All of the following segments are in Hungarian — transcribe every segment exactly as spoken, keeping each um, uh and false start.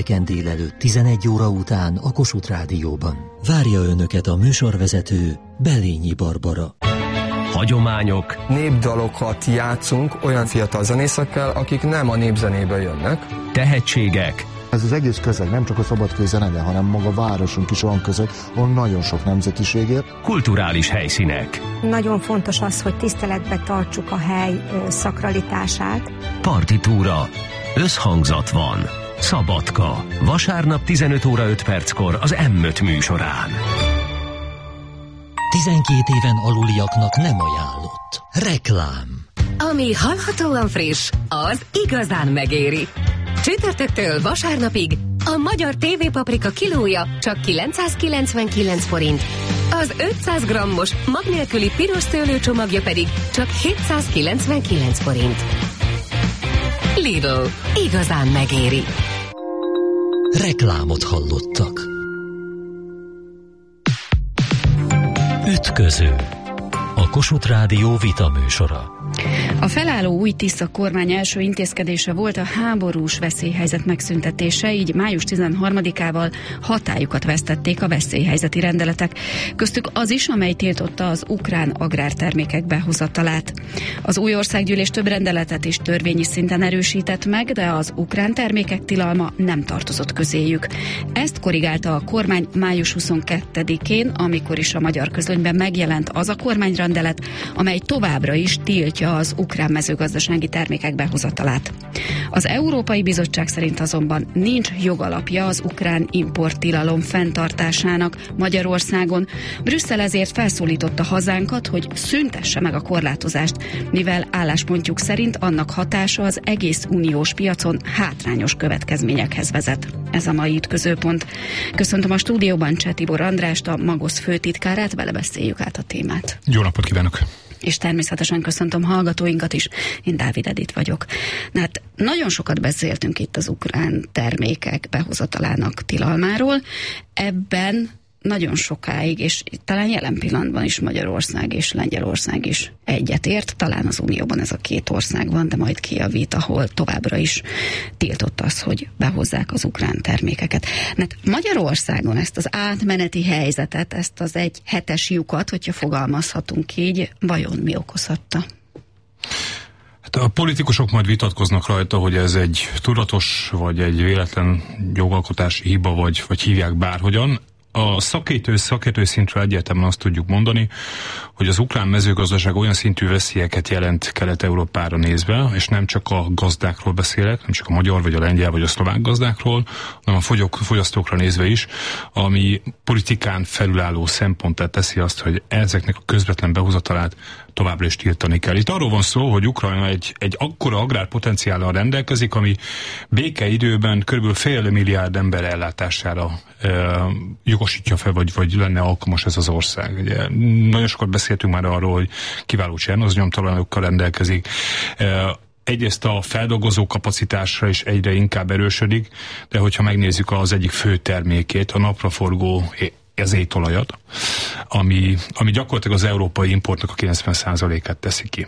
pénteken délelőtt tizenegy óra után a Kossuth Rádióban. Várja Önöket a műsorvezető, Belényi Barbara. Hagyományok, népdalokat játszunk olyan fiatal zenészekkel, akik nem a népzenéből jönnek. tehetségek. Ez az egész közeg, nem csak a szabadkai zenede, hanem maga a városunk is olyan közeg, ahol nagyon sok nemzetiség él. Kulturális helyszínek. Nagyon fontos az, hogy tiszteletbe tartsuk a hely szakralitását. Partitúra. Összhangzat van. Szabadka. Vasárnap tizenöt óra öt perckor az M öt műsorán. tizenkét éven aluliaknak nem ajánlott. Reklám. Ami hallhatóan friss, az igazán megéri. Csütörtöktől vasárnapig a magyar tévépaprika kilója csak kilencszázkilencvenkilenc forint, az ötszáz grammos mag nélküli piros szőlőcsomagja pedig csak hétszázkilencvenkilenc forint. Lidl, igazán megéri. Reklámot hallottak. Ütköző. A Kossuth Rádió vitaműsora. A felálló új Tisza kormány első intézkedése volt a háborús veszélyhelyzet megszüntetése, így május tizenharmadikával hatályukat vesztették a veszélyhelyzeti rendeletek. Köztük az is, amely tiltotta az ukrán agrártermékek behozatalát. Az új országgyűlés több rendeletet is törvényi szinten erősített meg, de az ukrán termékek tilalma nem tartozott közéjük. Ezt korrigálta a kormány május huszonkettedikén, amikor is a magyar közlönyben megjelent az a kormányrendelet, amely továbbra is tiltja az ukrán mezőgazdasági termékek behozatalát. Az Európai Bizottság szerint azonban nincs jogalapja az ukrán importtilalom fenntartásának Magyarországon. Brüsszel ezért felszólította hazánkat, hogy szüntesse meg a korlátozást, mivel álláspontjuk szerint annak hatása az egész uniós piacon hátrányos következményekhez vezet. Ez a mai ütközőpont. Köszöntöm a stúdióban Cseh Tibor Andrást, a Magosz főtitkárát, vele beszéljük át a témát. Jó napot kívánok! És természetesen köszöntöm hallgatóinkat is, én Dávid Edith vagyok. Na hát nagyon sokat beszéltünk itt az ukrán termékek behozatalának tilalmáról, ebben nagyon sokáig, és talán jelen pillanatban is Magyarország és Lengyelország is egyetért, talán az Unióban ez a két ország van, de majd kijavít, ahol továbbra is tiltott az, hogy behozzák az ukrán termékeket. Hát Magyarországon ezt az átmeneti helyzetet, ezt az egy hetes lyukat, hogyha fogalmazhatunk így, vajon mi okozhatta? Hát a politikusok majd vitatkoznak rajta, hogy ez egy tudatos, vagy egy véletlen jogalkotási hiba, vagy, vagy hívják bárhogyan. A szakértő, szakértő szintről egyértelműen azt tudjuk mondani, hogy az ukrán mezőgazdaság olyan szintű veszélyeket jelent Kelet-Európára nézve, és nem csak a gazdákról beszélek, nem csak a magyar, vagy a lengyel, vagy a szlovák gazdákról, hanem a fogyok, fogyasztókra nézve is, ami politikán felülálló szemponttá teszi azt, hogy ezeknek a közvetlen behozatalát továbbra is tiltani kell. Itt arról van szó, hogy Ukrajna egy, egy akkora agrárpotenciállal rendelkezik, ami békeidőben kb. Fél milliárd ember ellátására e, jogosítja fel, vagy, vagy lenne alkalmas ez az ország. Ugye, nagyon sokat beszéltünk már arról, hogy kiváló csernoznyomtalanokkal rendelkezik. E, Egyrészt a feldolgozó kapacitásra is egyre inkább erősödik, de hogyha megnézzük az egyik fő termékét, a napraforgó ezétolajat, ami, ami gyakorlatilag az európai importnak a kilencven százalékát teszi ki.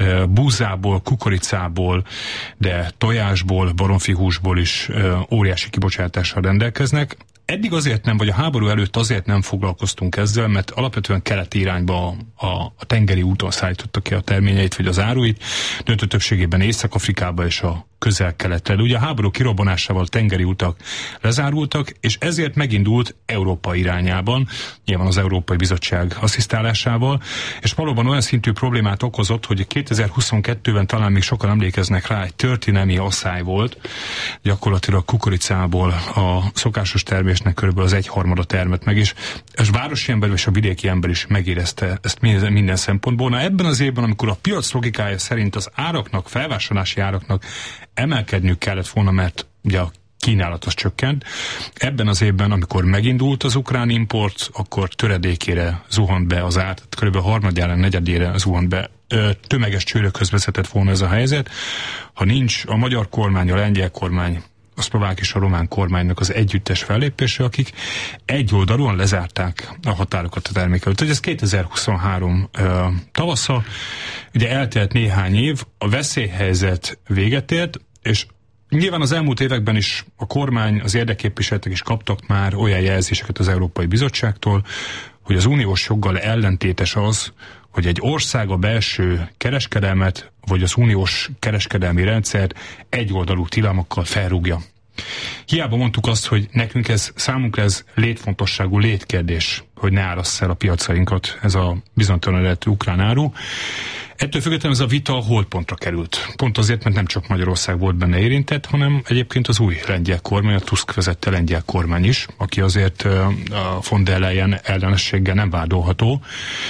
Búzából, kukoricából, de tojásból, baromfihúsból is óriási kibocsátással rendelkeznek. Eddig azért nem, vagy a háború előtt azért nem foglalkoztunk ezzel, mert alapvetően keleti irányba a, a, a tengeri úton szállítottak ki a terményeit, vagy az áruit, döntő többségében Észak-Afrikába és a közel-keletre. Ugye a háború kirobbanásával a tengeri utak lezárultak, és ezért megindult Európa irányában, nyilván az Európai Bizottság asszisztálásával, és valóban olyan szintű problémát okozott, hogy kétezer-huszonkettőben talán még sokan emlékeznek rá, egy történelmi asszály volt, gyakorlatilag kukoricából a szokásos termésnek körülbelül az egyharmada termett meg, és a városi ember és a vidéki ember is megérezte ezt minden, minden szempontból. Na ebben az évben, amikor a piac logikája szerint az áraknak, felvásárlási áraknak emelkedniük kellett volna, mert ugye a kínálat az csökkent. Ebben az évben, amikor megindult az ukrán import, akkor töredékére zuhant be az ár, kb. harmadjára, negyedére zuhant be. Tömeges csőrökhöz vezetett volna ez a helyzet. Ha nincs a magyar kormány, a lengyel kormány, a szlovák és a román kormánynak az együttes fellépése, akik egy oldalon lezárták a határokat a termék előtt. Ez kétezer-huszonhárom uh, tavasza, ugye eltelt néhány év, a veszélyhelyzet véget ért, és Nyilván az elmúlt években is a kormány, az érdekképviseletek is kaptak már olyan jelzéseket az Európai Bizottságtól, hogy az uniós joggal ellentétes az, hogy egy ország a belső kereskedelmet, vagy az uniós kereskedelmi rendszert egyoldalú tilalmakkal felrúgja. Hiába mondtuk azt, hogy nekünk ez, számunkra ez létfontosságú létkérdés, hogy ne árassza el a piacainkat ez a bizonytalan eredetű ukrán áru. Ettől függetlenül ez a vita holdpontra került. Pont azért, mert nem csak Magyarország volt benne érintett, hanem egyébként az új lengyel kormány, a Tusk vezette lengyel kormány is, aki azért a von der Leyen ellenességgel nem vádolható.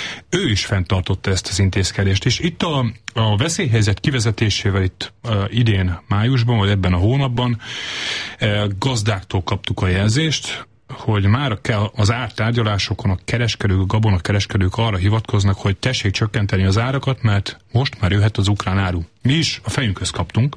Ő is fenntartotta ezt az intézkedést, és itt a, a veszélyhelyzet kivezetésével itt uh, idén májusban, vagy ebben a hónapban uh, gazdáktól kaptuk a jelzést, hogy már kell az ártárgyalásokon a kereskedők, a gabonakereskedők arra hivatkoznak, hogy tessék csökkenteni az árakat, mert most már jöhet az ukrán áru. Mi is a fejünkhöz kaptunk,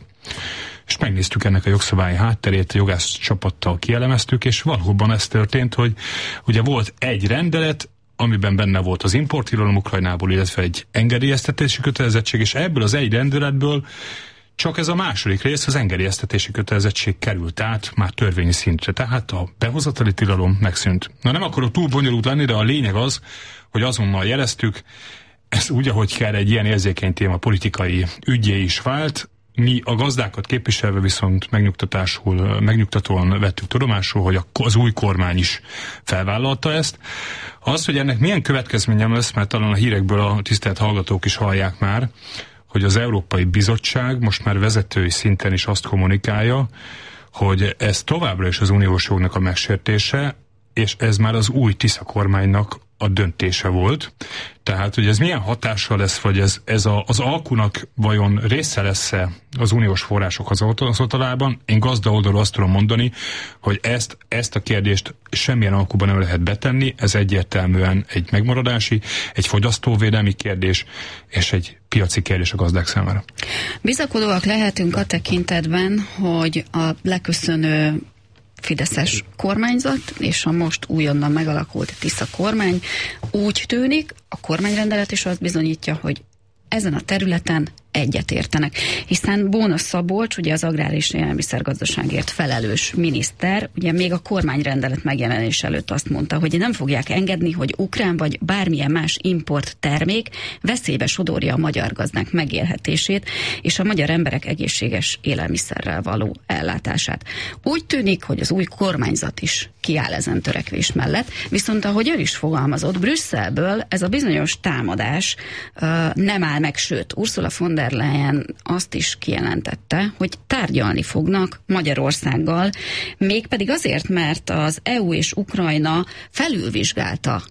és megnéztük ennek a jogszabályi hátterét, a jogász csapattal kielemeztük, és valóban ez történt, hogy ugye volt egy rendelet, amiben benne volt az importtilalom Ukrajnából, illetve egy engedélyeztetési kötelezettség, és ebből az egy rendeletből csak ez a második rész, az engedélyeztetési kötelezettség került át már törvényi szintre, tehát a behozatali tilalom megszűnt. Na nem akarok túl bonyolult lenni, de a lényeg az, hogy azonnal jeleztük, ez úgy, ahogy kell, egy ilyen érzékeny téma politikai ügyé is vált. Mi a gazdákat képviselve viszont megnyugtatásul, megnyugtatóan vettük tudomásul, hogy az új kormány is felvállalta ezt. Az, hogy ennek milyen következménye lesz, mert talán a hírekből a tisztelt hallgatók is hallják már, hogy az Európai Bizottság most már vezetői szinten is azt kommunikálja, hogy ez továbbra is az uniós jognak a megsértése, és ez már az új Tisza kormánynak a döntése volt. Tehát, hogy ez milyen hatással lesz, vagy ez, ez a, az alkunak vajon része lesz-e az uniós források az oltalában? Én gazda oldalról azt tudom mondani, hogy ezt, ezt a kérdést semmilyen alkuban nem lehet betenni, ez egyértelműen egy megmaradási, egy fogyasztóvédelmi kérdés, és egy piaci kérdés a gazdák számára. Bizakodóak lehetünk a tekintetben, hogy a leköszönő fideszes kormányzat és a most újonnan megalakult Tisza kormány úgy tűnik, a kormányrendelet is azt bizonyítja, hogy ezen a területen egyetértenek. Hiszen Bóna Szabolcs, ugye az agrár és élelmiszergazdaságért felelős miniszter, ugye még a kormányrendelet megjelenés előtt azt mondta, hogy nem fogják engedni, hogy ukrán vagy bármilyen más import termék veszélybe sodorja a magyar gazdák megélhetését és a magyar emberek egészséges élelmiszerrel való ellátását. Úgy tűnik, hogy az új kormányzat is kiáll ezen törekvés mellett, viszont ahogy ön is fogalmazott, Brüsszelből ez a bizonyos támadás uh, nem áll meg, sőt, Ursula von der Leyen azt is kijelentette, hogy tárgyalni fognak Magyarországgal, mégpedig azért, mert az é u és Ukrajna felülvizsgálta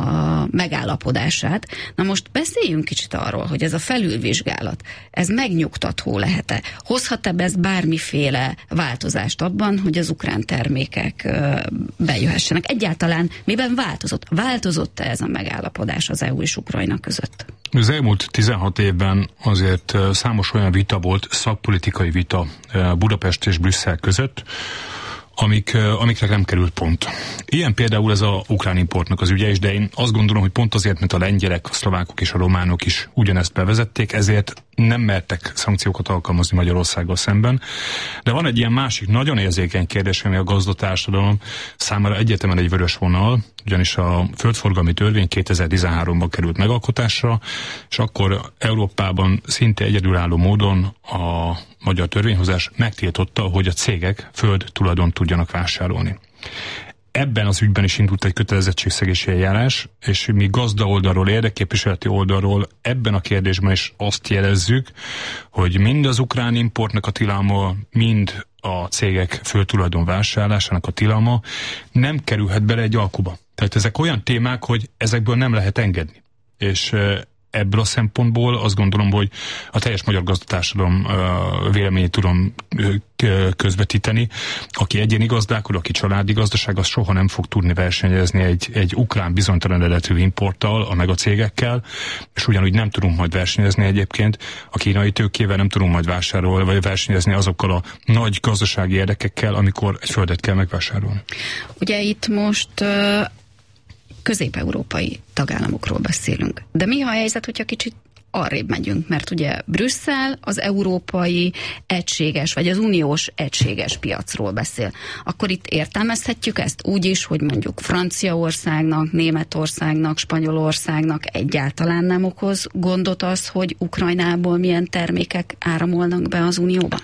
a megállapodását. Na most beszéljünk kicsit arról, hogy ez a felülvizsgálat, ez megnyugtató lehet-e? Hozhat-e ez bármiféle változást abban, hogy az ukrán termékek bejöhessenek? Egyáltalán miben változott? Változott-e ez a megállapodás az é u és Ukrajna között? Az elmúlt tizenhat évben azért számos olyan vita volt, szakpolitikai vita Budapest és Brüsszel között, amik, amikre nem került pont. Ilyen például ez a ukrán importnak az ügye is, de én azt gondolom, hogy pont azért, mert a lengyelek, a szlovákok és a románok is ugyanezt bevezették, ezért nem mertek szankciókat alkalmazni Magyarországgal szemben. De van egy ilyen másik nagyon érzékeny kérdés, ami a gazdatársadalom számára egyetemen egy vörös vonal, ugyanis a földforgalmi törvény kétezer-tizenháromban került megalkotásra, és akkor Európában szinte egyedülálló módon a magyar törvényhozás megtiltotta, hogy a cégek föld tulajdont tudjanak vásárolni. Ebben az ügyben is indult egy kötelezettségszegési eljárás, és mi gazda oldalról, érdekképviseleti oldalról ebben a kérdésben is azt jelezzük, hogy mind az ukrán importnak a tilalma, mind a cégek földtulajdon vásárlásának a tilalma nem kerülhet bele egy alkuba. Tehát ezek olyan témák, hogy ezekből nem lehet engedni. És ebből a szempontból azt gondolom, hogy a teljes magyar gazdatársadalom uh, véleményét tudom uh, közvetíteni. Aki egyéni gazdálkodó, aki családi gazdaság, az soha nem fog tudni versenyezni egy, egy ukrán bizonytalan eredetű importtal, a megacégekkel, és ugyanúgy nem tudunk majd versenyezni egyébként a kínai tőkével, nem tudunk majd vásárolni, vagy versenyezni azokkal a nagy gazdasági érdekekkel, amikor egy földet kell megvásárolni. Ugye itt most uh... közép-európai tagállamokról beszélünk. De mi a helyzet, hogyha kicsit arrébb megyünk, mert ugye Brüsszel az európai egységes, vagy az uniós egységes piacról beszél. Akkor itt értelmezhetjük ezt úgy is, hogy mondjuk Franciaországnak, Németországnak, Spanyolországnak egyáltalán nem okoz gondot az, hogy Ukrajnából milyen termékek áramolnak be az unióba?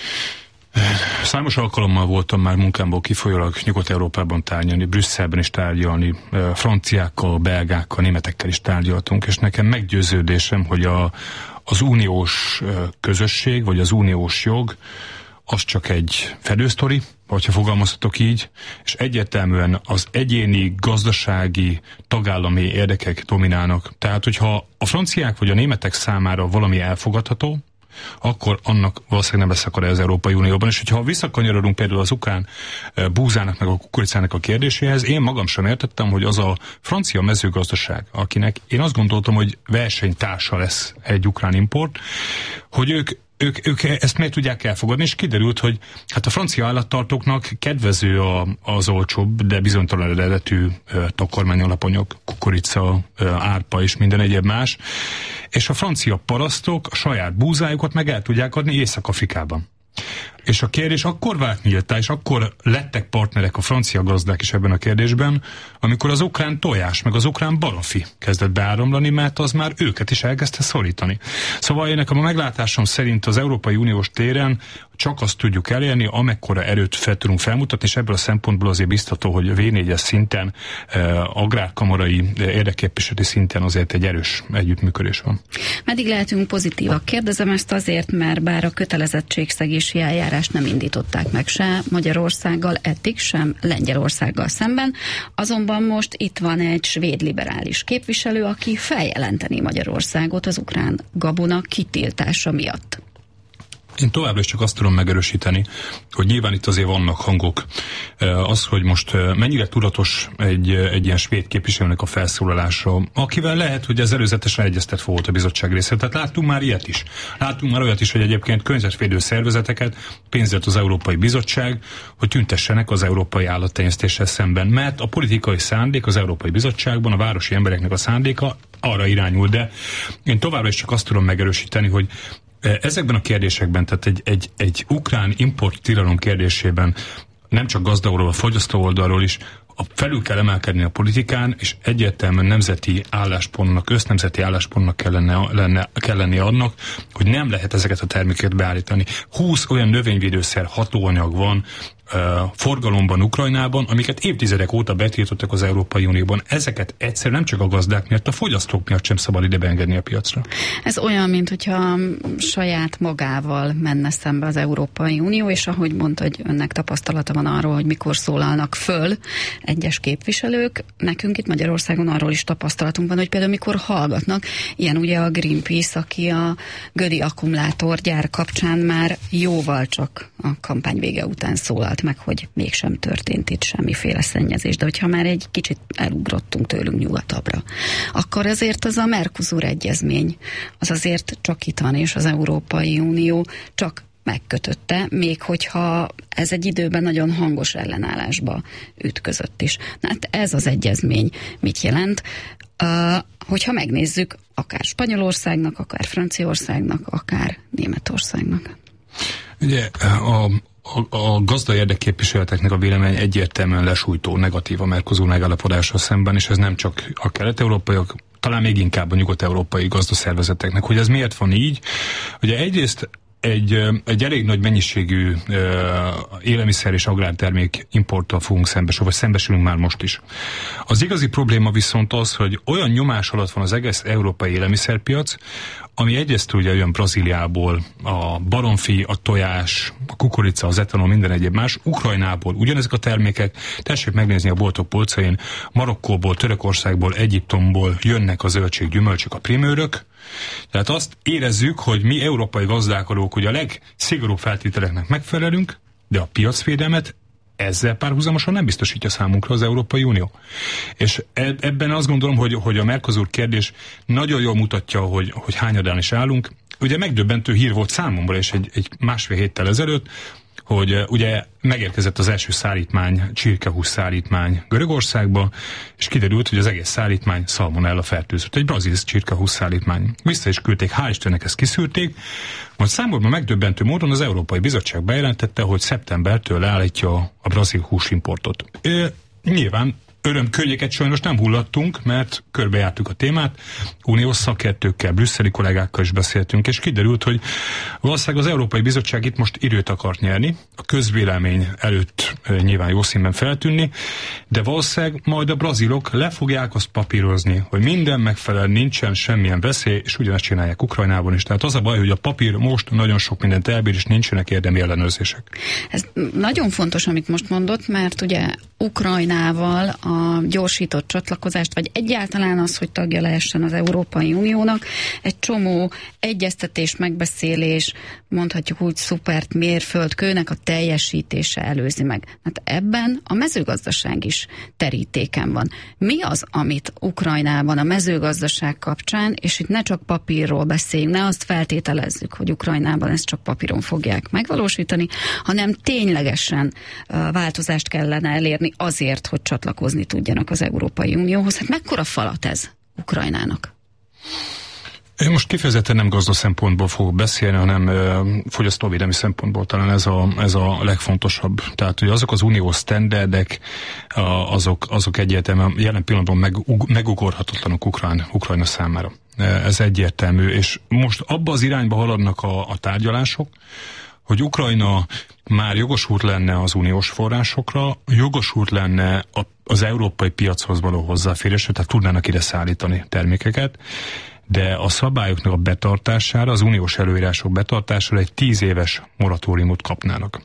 Számos alkalommal voltam már munkámból kifolyólag Nyugat-Európában tárgyalni, Brüsszelben is tárgyalni, franciákkal, belgákkal, németekkel is tárgyaltunk, és nekem meggyőződésem, hogy a, az uniós közösség, vagy az uniós jog, az csak egy fedősztori, hogyha fogalmazhatok így, és egyértelműen az egyéni, gazdasági, tagállami érdekek dominálnak. Tehát, hogyha a franciák vagy a németek számára valami elfogadható, akkor annak valószínűleg nem lesz akadály az Európai Unióban. És hogyha visszakanyarodunk például az ukrán búzának meg a kukoricának a kérdéséhez, én magam sem értettem, hogy az a francia mezőgazdaság, akinek én azt gondoltam, hogy versenytársa lesz egy ukrán import, hogy ők Ők, ők ezt miért tudják elfogadni, és kiderült, hogy hát a francia állattartóknak kedvező a, az olcsóbb, de bizonytalan eredetű takarmányalapanyag, kukorica, árpa és minden egyéb más, és a francia parasztok a saját búzájukat meg el tudják adni Észak-Afrikában. És a kérdés akkor vált nyíltá, és akkor lettek partnerek a francia gazdák is ebben a kérdésben, amikor az ukrán tojás, meg az ukrán baromfi kezdett beáramlani, mert az már őket is elkezdte szorítani. Szóval én nekem a meglátásom szerint az Európai Uniós téren csak azt tudjuk elérni, amekkora erőt fel tudunk felmutatni, és ebből a szempontból azért biztató, hogy vé négyes szinten, eh, agrárkamarai érdekképviseleti szinten azért egy erős együttműködés van. Meddig lehetünk pozitívak? Kérdezem ezt azért, mert bár a kötelezettségszegési eljárást nem indították meg se Magyarországgal eddig, sem Lengyelországgal szemben, azonban most itt van egy svéd liberális képviselő, aki feljelenteni Magyarországot az ukrán gabona kitiltása miatt. Én továbbra is csak azt tudom megerősíteni, hogy nyilván itt azért vannak hangok. Az, hogy most mennyire tudatos egy, egy ilyen svéd képviselőnek a felszólalása, akivel lehet, hogy ez előzetesen egyeztetve volt a bizottság részéről. Tehát láttunk már ilyet is. Láttunk már olyat is, hogy egyébként környezetvédő szervezeteket pénzelt az Európai Bizottság, hogy tüntessenek az európai állattenyésztéssel szemben. Mert a politikai szándék az Európai Bizottságban, a városi embereknek a szándéka arra irányul, de én továbbra is csak azt tudom megerősíteni, hogy ezekben a kérdésekben, tehát egy, egy, egy ukrán import tilalom kérdésében nem csak gazda oldalról, a fogyasztó oldalról is a felül kell emelkedni a politikán, és egyértelműen nemzeti álláspontnak, össznemzeti álláspontnak kellene, lenne, kell lenni annak, hogy nem lehet ezeket a termékeket beállítani. húsz olyan növényvédőszer hatóanyag van uh, forgalomban Ukrajnában, amiket évtizedek óta betiltottak az Európai Unióban. Ezeket egyszer nem csak a gazdák miatt, a fogyasztók miatt sem szabad ide beengedni a piacra. Ez olyan, mint hogyha saját magával menne szembe az Európai Unió, és ahogy mondta, hogy önnek tapasztalata van arról, hogy mikor szólalnak föl egyes képviselők, nekünk itt Magyarországon arról is tapasztalatunk van, hogy például mikor hallgatnak, ilyen ugye a Greenpeace, aki a Gödi akkumulátorgyár kapcsán már jóval csak a kampány vége után szólalt meg, hogy mégsem történt itt semmiféle szennyezés, de hogyha már egy kicsit elugrottunk tőlünk nyugatabbra, akkor azért az a Mercosur egyezmény, az azért csak itt van, és az Európai Unió csak megkötötte, még hogyha ez egy időben nagyon hangos ellenállásba ütközött is. Na, hát ez az egyezmény mit jelent? Uh, hogyha megnézzük, akár Spanyolországnak, akár Franciaországnak, akár Németországnak. Ugye a, a, a gazda érdekképviseleteknek a vélemény egyértelműen lesújtó, negatív a Mercosur megállapodással szemben, és ez nem csak a kelet-európaiak, talán még inkább a nyugat-európai gazdaszervezeteknek. Hogy ez miért van így? Ugye egyrészt Egy, egy elég nagy mennyiségű uh, élelmiszer és agrártermék importtal fogunk szembesülni, vagy szembesülünk már most is. Az igazi probléma viszont az, hogy olyan nyomás alatt van az egész európai élelmiszerpiac, ami egyrészt ugye jön Brazíliából, a baromfi, a tojás, a kukorica, az etanol, minden egyéb más, Ukrajnából ugyanezek a termékek, tessék megnézni a boltok polcain, Marokkóból, Törökországból, Egyiptomból jönnek a zöldség, gyümölcsök, a primőrök. Tehát azt érezzük, hogy mi európai gazdálkodók ugye a legszigorúbb feltételeknek megfelelünk, de a piacvédelmet ezzel párhuzamosan nem biztosítja számunkra az Európai Unió. És ebben azt gondolom, hogy, hogy a Mercosur kérdés nagyon jól mutatja, hogy, hogy hányadán is állunk. Ugye megdöbbentő hír volt számomra, és egy, egy másfél héttel ezelőtt, hogy ugye megérkezett az első szállítmány, csirkehús szállítmány Görögországba, és kiderült, hogy az egész szállítmány szalmonella fertőzött. Egy brazil csirkehús szállítmány. Vissza is küldték, hál' Istennek ezt kiszűrték, majd számomra megdöbbentő módon az Európai Bizottság bejelentette, hogy szeptembertől leállítja a brazil húsimportot. E, nyilván örömkönnyeket sajnos nem hullattunk, mert körbejártuk a témát, uniós szakértőkkel, brüsszeli kollégákkal is beszéltünk, és kiderült, hogy valószínűleg az Európai Bizottság itt most időt akart nyerni, a közvélemény előtt e, nyilván jó színben feltűnni, de valószínűleg majd a brazilok le fogják azt papírozni, hogy minden megfelel, nincsen semmilyen veszély, és ugyanezt csinálják Ukrajnában is. Tehát az a baj, hogy a papír most nagyon sok mindent elbír, és nincsenek érdemi ellenőrzések. Ez nagyon fontos, amit most mondott, mert ugye Ukrajnával a gyorsított csatlakozást, vagy egyáltalán az, hogy tagja lehessen az Európai Uniónak, egy csomó egyeztetés, megbeszélés, mondhatjuk úgy szupert mérföldkőnek a teljesítése előzi meg. Hát ebben a mezőgazdaság is terítéken van. Mi az, amit Ukrajnában a mezőgazdaság kapcsán, és itt ne csak papírról beszéljünk, ne azt feltételezzük, hogy Ukrajnában ezt csak papíron fogják megvalósítani, hanem ténylegesen uh, változást kellene elérni azért, hogy csatlakozni tudjanak az Európai Unióhoz. Hát mekkora falat ez Ukrajnának? Én most kifejezetten nem gazda szempontból fogok beszélni, hanem uh, fogyasztóvédelmi szempontból talán ez a, ez a legfontosabb. Tehát, hogy azok az uniós sztenderdek, uh, azok, azok egyértelműen jelen pillanatban meg, megugorhatatlanok Ukrajna, Ukrajna számára. Ez egyértelmű, és most abba az irányba haladnak a, a tárgyalások, hogy Ukrajna már jogosult lenne az uniós forrásokra, jogosult lenne a, az európai piachoz való hozzáférésre, tehát tudnának ide szállítani termékeket, de a szabályoknak a betartására, az uniós előírások betartására egy tíz éves moratóriumot kapnának.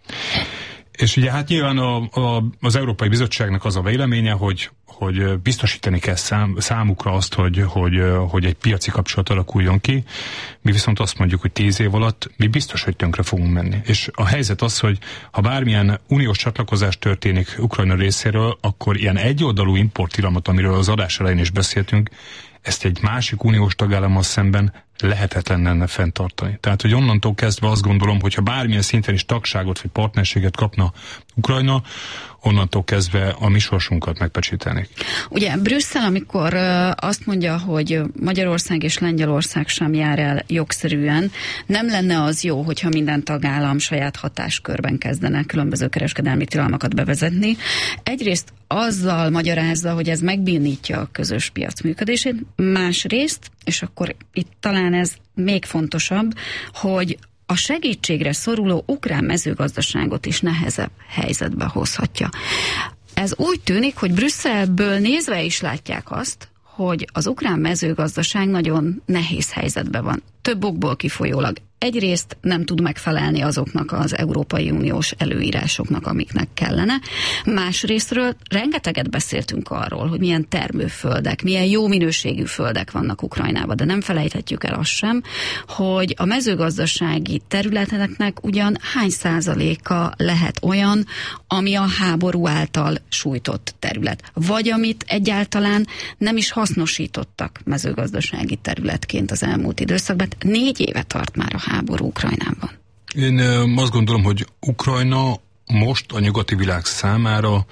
És ugye hát nyilván a, a, az Európai Bizottságnak az a véleménye, hogy, hogy biztosítani kell szám, számukra azt, hogy, hogy, hogy egy piaci kapcsolat alakuljon ki. Mi viszont azt mondjuk, hogy tíz év alatt mi biztos, hogy tönkre fogunk menni. És a helyzet az, hogy ha bármilyen uniós csatlakozás történik Ukrajna részéről, akkor ilyen egyoldalú importtilalmat, amiről az adás elején is beszéltünk, ezt egy másik uniós tagállammal szemben lehetetlen lenne fenntartani. Tehát, hogy onnantól kezdve azt gondolom, hogyha bármilyen szinten is tagságot vagy partnerséget kapna Ukrajna, onnantól kezdve a mi sorsunkat megpecsételnék. Ugye Brüsszel, amikor azt mondja, hogy Magyarország és Lengyelország sem jár el jogszerűen, nem lenne az jó, hogyha minden tagállam saját hatáskörben kezdene különböző kereskedelmi tilalmakat bevezetni. Egyrészt azzal magyarázza, hogy ez megbénítja a közös piac működését, másrészt, és akkor itt talán ez még fontosabb, hogy a segítségre szoruló ukrán mezőgazdaságot is nehezebb helyzetbe hozhatja. Ez úgy tűnik, hogy Brüsszelből nézve is látják azt, hogy az ukrán mezőgazdaság nagyon nehéz helyzetben van. Több okból kifolyólag. Egyrészt nem tud megfelelni azoknak az Európai Uniós előírásoknak, amiknek kellene. Másrésztről rengeteget beszéltünk arról, hogy milyen termőföldek, milyen jó minőségű földek vannak Ukrajnában, de nem felejthetjük el azt sem, hogy a mezőgazdasági területeknek ugyan hány százaléka lehet olyan, ami a háború által sújtott terület, vagy amit egyáltalán nem is hasznosítottak mezőgazdasági területként az elmúlt időszakban. Négy éve tart már a háború Ukrajnában. Én azt gondolom, hogy Ukrajna most a nyugati világ számára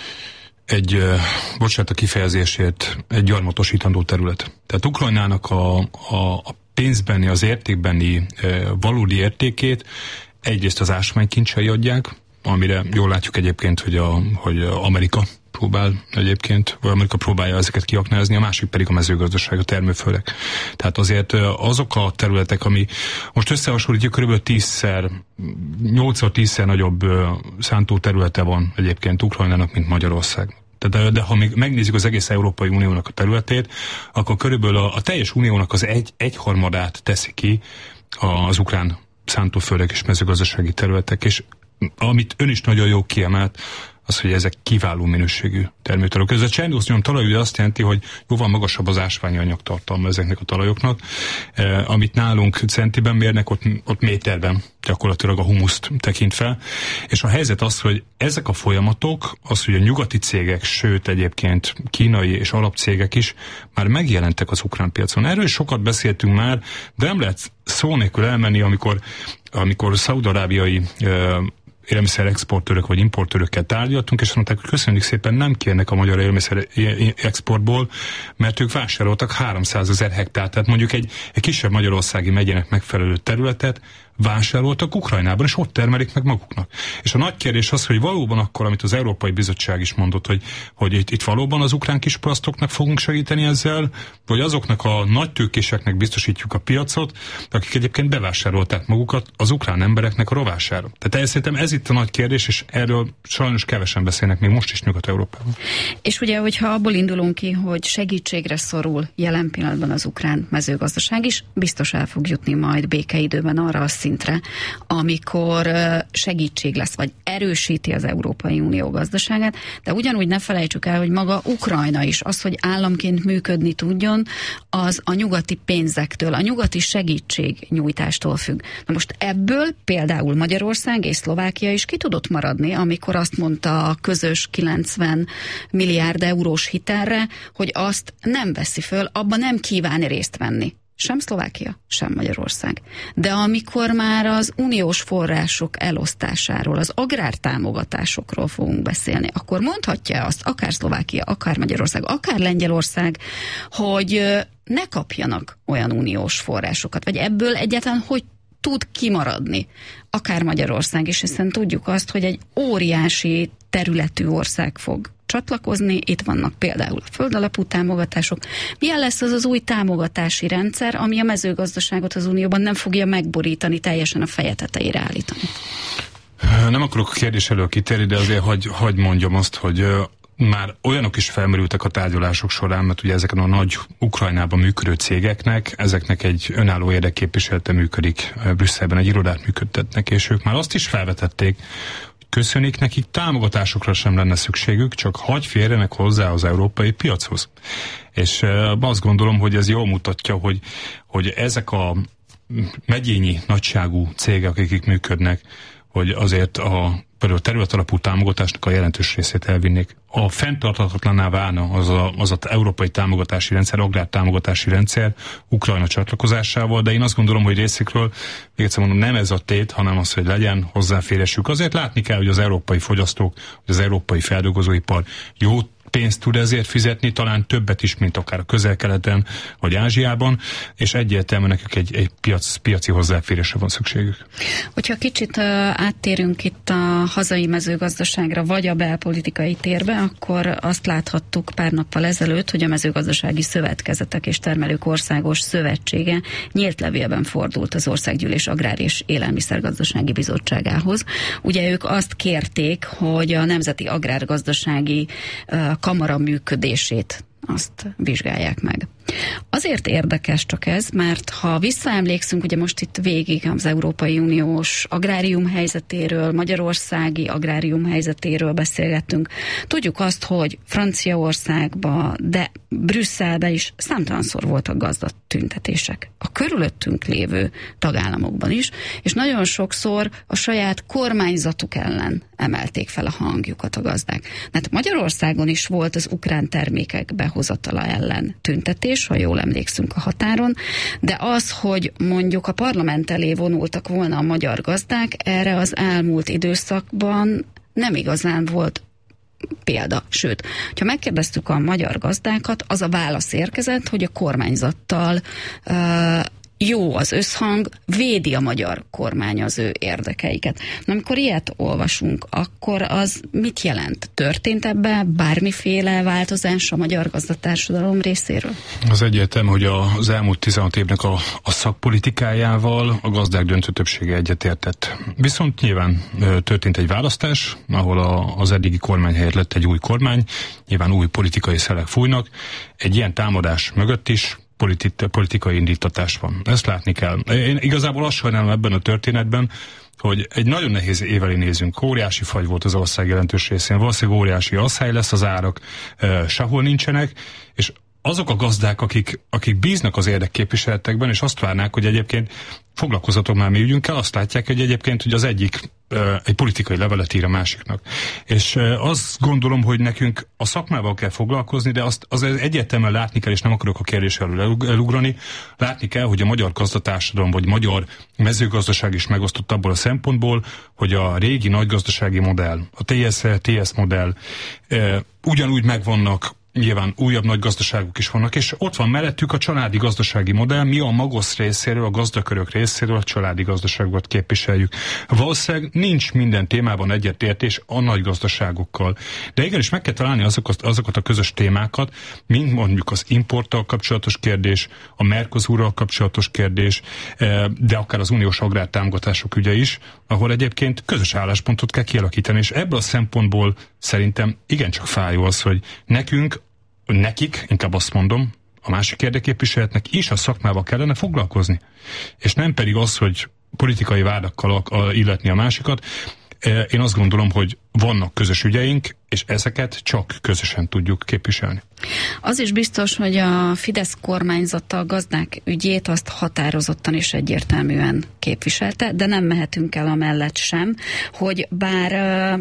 egy, bocsánat a kifejezésért, egy gyarmatosítandó terület. Tehát Ukrajnának a, a, a pénzbeni, az értékbeni valódi értékét egyrészt az ásványkincsei adják, amire jól látjuk egyébként, hogy, a, hogy Amerika próbál egyébként, vagy Amerika próbálja ezeket kiaknázni, a másik pedig a mezőgazdaság, a termőföldek. Tehát azért azok a területek, ami most összehasonlítjuk, kb. tízszer, nyolcszor-tízszer nagyobb szántóterülete van egyébként Ukrajnának, mint Magyarország. De, de ha még megnézzük az egész Európai Uniónak a területét, akkor körülbelül a, a teljes uniónak az egy, egyharmadát teszi ki az ukrán szántóföldek és mezőgazdasági területek, és amit ön is nagyon jó kiemelt, az, hogy ezek kiváló minőségű termőtalajok. Ez a csernosznyom talaj ugye azt jelenti, hogy jóval magasabb az ásványi anyagtartalma ezeknek a talajoknak. Eh, amit nálunk centiben mérnek, ott, ott méterben gyakorlatilag a humuszt tekint fel. És a helyzet az, hogy ezek a folyamatok, az, hogy a nyugati cégek, sőt egyébként kínai és arab cégek is már megjelentek az ukrán piacon. Erről is sokat beszéltünk már, de nem lehet szó nélkül elmenni, amikor amikor szaúd-arábiai e, élelmiszer exportőrök vagy importőrökkel tárgyaltunk, és mondták, hogy köszönjük szépen, nem kérnek a magyar élelmiszer exportból, mert ők vásároltak háromszázezer hektár, tehát mondjuk egy, egy kisebb magyarországi megyének megfelelő területet vásároltak Ukrajnában, és ott termelik meg maguknak. És a nagy kérdés az, hogy valóban akkor, amit az Európai Bizottság is mondott, hogy, hogy itt, itt valóban az ukrán kisparasztoknak fogunk segíteni ezzel, vagy azoknak a nagy tőkéseknek biztosítjuk a piacot, akik egyébként bevásárolták magukat az ukrán embereknek a rovására. Tehát szerintem ez itt a nagy kérdés, és erről sajnos kevesen beszélnek még most is Nyugat-Európában. És ugye, hogyha abból indulunk ki, hogy segítségre szorul jelen pillanatban az ukrán mezőgazdaság is, biztos el fog jutni majd békeidőben arra a szintre, amikor segítség lesz, vagy erősíti az Európai Unió gazdaságát, de ugyanúgy ne felejtsük el, hogy maga Ukrajna is, az, hogy államként működni tudjon, az a nyugati pénzektől, a nyugati segítségnyújtástól függ. Na most ebből például Magyarország és Szlovákia is ki tudott maradni, amikor azt mondta a közös kilencven milliárd eurós hitelre, hogy azt nem veszi föl, abban nem kíván részt venni. Sem Szlovákia, sem Magyarország. De amikor már az uniós források elosztásáról, az agrártámogatásokról fogunk beszélni, akkor mondhatja azt akár Szlovákia, akár Magyarország, akár Lengyelország, hogy ne kapjanak olyan uniós forrásokat, vagy ebből egyáltalán hogy tud kimaradni akár Magyarország is, hiszen tudjuk azt, hogy egy óriási területű ország fog csatlakozni, itt vannak például a földalapú támogatások. Milyen lesz az az új támogatási rendszer, ami a mezőgazdaságot az Unióban nem fogja megborítani, teljesen a feje tetejére állítani? Nem akarok a kérdés elől kitérni, de azért hagy, hagy mondjam azt, hogy már olyanok is felmerültek a tárgyalások során, mert ugye ezeken a nagy Ukrajnában működő cégeknek, ezeknek egy önálló érdekképviselete működik Brüsszelben, egy irodát működtetnek, és ők már azt is felvetették, köszönik nekik, támogatásokra sem lenne szükségük, csak hagy férjenek hozzá az európai piachoz. És azt gondolom, hogy ez jól mutatja, hogy, hogy ezek a megyényi nagyságú cégek, akik működnek, hogy azért a például a területalapú támogatásnak a jelentős részét elvinnék. A fenntarthatatlanná válna az a, az a európai támogatási rendszer, agrártámogatási rendszer Ukrajna csatlakozásával, de én azt gondolom, hogy részükről, még egyszer mondom, nem ez a tét, hanem az, hogy legyen hozzáférésük. Azért látni kell, hogy az európai fogyasztók, hogy az európai feldolgozóipar jó pénzt tud ezért fizetni, talán többet is, mint akár a Közel-Keleten vagy Ázsiában, és egyértelműen nekik egy, egy piac, piaci hozzáférésre van szükségük. Hogyha kicsit uh, áttérünk itt a hazai mezőgazdaságra, vagy a belpolitikai térbe, akkor azt láthattuk pár nappal ezelőtt, hogy a mezőgazdasági szövetkezetek és termelők országos szövetsége nyílt levélben fordult az Országgyűlés Agrár és Élelmiszergazdasági Bizottságához. Ugye ők azt kérték, hogy a Nemzeti Agrárgazdasági uh, kamara működését azt vizsgálják meg. Azért érdekes csak ez, mert ha visszaemlékszünk, ugye most itt végig az Európai Uniós agrárium helyzetéről, magyarországi agrárium helyzetéről beszélgettünk. Tudjuk azt, hogy Franciaországban, de Brüsszelben is számtalanszor voltak gazdatüntetések. A körülöttünk lévő tagállamokban is, és nagyon sokszor a saját kormányzatuk ellen emelték fel a hangjukat a gazdák. Hát Magyarországon is volt az ukrán termékek behozatala ellen tüntetés, ha jól emlékszünk a határon, de az, hogy mondjuk a parlament elé vonultak volna a magyar gazdák, erre az elmúlt időszakban nem igazán volt példa. Sőt, ha megkérdeztük a magyar gazdákat, az a válasz érkezett, hogy a kormányzattal uh, jó az összhang, védi a magyar kormány az ő érdekeiket. Na, amikor ilyet olvasunk, akkor az mit jelent? Történt ebben bármiféle változás a magyar gazdatársadalom részéről? Az egyértelmű, hogy az elmúlt tizenhat évnek a, a szakpolitikájával a gazdák döntő többsége egyetértett. Viszont nyilván történt egy választás, ahol a, az eddigi kormány helyett lett egy új kormány, nyilván új politikai szelek fújnak. Egy ilyen támadás mögött is Politi- politikai indítatás van. Ezt látni kell. Én igazából azt sajnálom ebben a történetben, hogy egy nagyon nehéz év elé nézünk. Óriási fagy volt az ország jelentős részén. Valószínűleg óriási asszály lesz, az árak e, sehol nincsenek, és azok a gazdák, akik, akik bíznak az érdekképviseletekben, és azt várnák, hogy egyébként foglalkozatok már mi ügyünkkel, azt látják, hogy egyébként hogy az egyik egy politikai levelet ír a másiknak. És azt gondolom, hogy nekünk a szakmával kell foglalkozni, de azt az egyértelműen látni kell, és nem akarok a kérdés elől elugrani, látni kell, hogy a magyar gazdatársadalom, vagy magyar mezőgazdaság is megosztott abból a szempontból, hogy a régi nagygazdasági modell, a té es el, té es modell ugyanúgy megvannak, nyilván újabb nagy gazdaságok is vannak, és ott van mellettük a családi gazdasági modell, mi a magosz részéről, a gazdakörök részéről a családi gazdaságot képviseljük. Valószínűleg nincs minden témában egyetértés a nagy gazdaságokkal. De igenis meg kell találni azokat, azokat a közös témákat, mint mondjuk az importtal kapcsolatos kérdés, a Mercosurral kapcsolatos kérdés, de akár az uniós agrártámogatások ügye is, ahol egyébként közös álláspontot kell kialakítani, és ebből a szempontból szerintem igencsak fájó az, hogy nekünk, nekik, inkább azt mondom, a másik érdekképviseletnek is a szakmával kellene foglalkozni. És nem pedig az, hogy politikai vádakkal illetni a másikat. Én azt gondolom, hogy vannak közös ügyeink, és ezeket csak közösen tudjuk képviselni. Az is biztos, hogy a Fidesz kormányzata a gazdák ügyét azt határozottan és egyértelműen képviselte, de nem mehetünk el amellett sem, hogy bár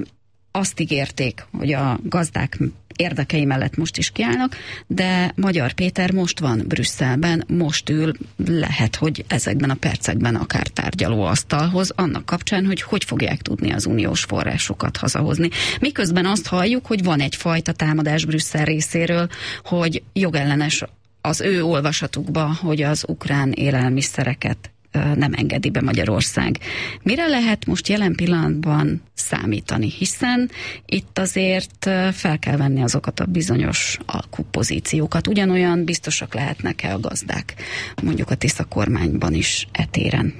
azt ígérték, hogy a gazdák érdekei mellett most is kiállnak, de Magyar Péter most van Brüsszelben, most ül, lehet, hogy ezekben a percekben akár tárgyalóasztalhoz, annak kapcsán, hogy hogy fogják tudni az uniós forrásokat hazahozni. Miközben azt halljuk, hogy van egyfajta támadás Brüsszel részéről, hogy jogellenes az ő olvasatukba, hogy az ukrán élelmiszereket nem engedi be Magyarország. Mire lehet most jelen pillanatban számítani? Hiszen itt azért fel kell venni azokat a bizonyos alkupozíciókat. Ugyanolyan biztosak lehetnek-e a gazdák, mondjuk a Tisza kormányban is etéren?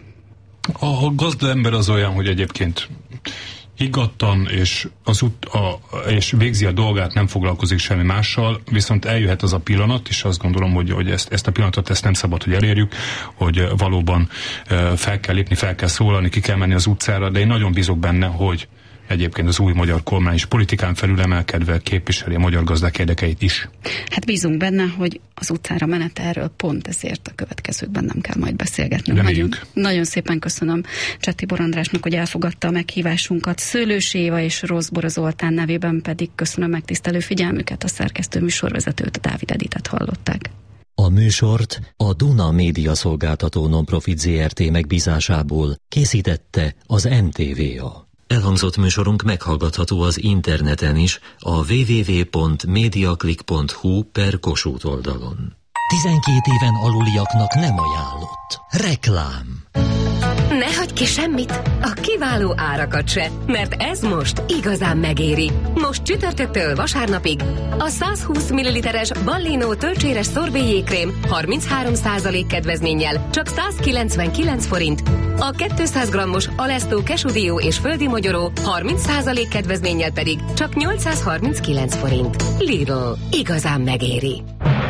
A gazda ember az olyan, hogy egyébként higgadtan és, az ut- a, és végzi a dolgát, nem foglalkozik semmi mással, viszont eljöhet az a pillanat, és azt gondolom, hogy, hogy ezt, ezt a pillanatot ezt nem szabad, hogy elérjük, hogy valóban fel kell lépni, fel kell szólalni, ki kell menni az utcára, de én nagyon bízok benne, hogy egyébként az új magyar kormány is politikán felül emelkedve képviseli a magyar gazdák érdekeit is. Hát bízunk benne, hogy az utcára menet erről pont ezért a következőkben nem kell majd beszélgetnünk. Nagyon, nagyon szépen köszönöm Cseh Tibor Andrásnak, hogy elfogadta a meghívásunkat. Szőlősi Éva és Rosszbora Zoltán nevében pedig köszönöm megtisztelő figyelmüket, a szerkesztő műsorvezetőt, a Dávid Editet hallották. A műsort a Duna Média Szolgáltató Nonprofit zé er té megbízásából készítette az em té vé á. Elhangzott műsorunk meghallgatható az interneten is, a double-u double-u double-u pont mediaclick pont hu per Kossuth oldalon. tizenkét éven aluliaknak nem ajánlott. Reklám. Ne hagyj ki semmit, a kiváló árakat se, mert ez most igazán megéri. Most csütörtöktől vasárnapig a száz húsz milliliteres Ballino tölcséres szorbéjékrém harminchárom százalék kedvezménnyel csak száz kilencvenkilenc forint, a kétszáz grammos Alesto kesudió és földi mogyoró harminc százalék kedvezménnyel pedig csak nyolcszázharminckilenc forint. Lidl, igazán megéri.